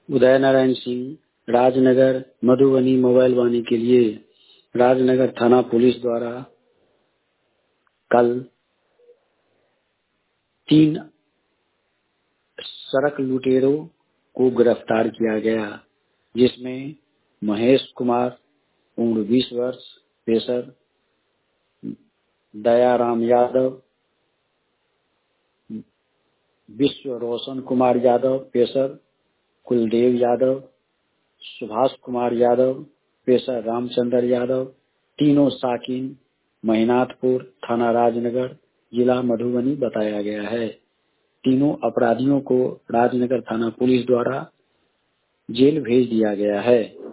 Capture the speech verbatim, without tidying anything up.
उदय Narayan Singh Rajnagar Madhubani mobile Vani के लिए राजनगर थाना पुलिस द्वारा कल तीन सड़क लुटेरों को गिरफ्तार किया गया, जिसमें महेश कुमार उम्र बीस वर्ष पेशर, दयाराम यादव, विश्व रोशन कुमार यादव पेशर, कुलदेव यादव, सुभाष कुमार यादव पेशर, रामचंद्र यादव, तीनों साकिन महिनाथपुर थाना राजनगर जिला मधुबनी बताया गया है। तीनों अपराधियों को राजनगर थाना पुलिस द्वारा जेल भेज दिया गया है।